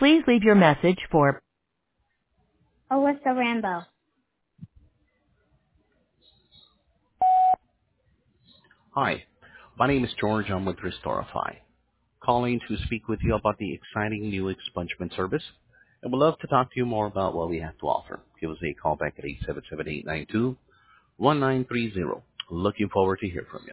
Please leave your message for Alyssa Rambo. Hi, my name is George. I'm with Restorify, calling to speak with you about the exciting new expungement service, and would love to talk to you more about what we have to offer. Give us a call back at 877-892-1930. Looking forward to hear from you.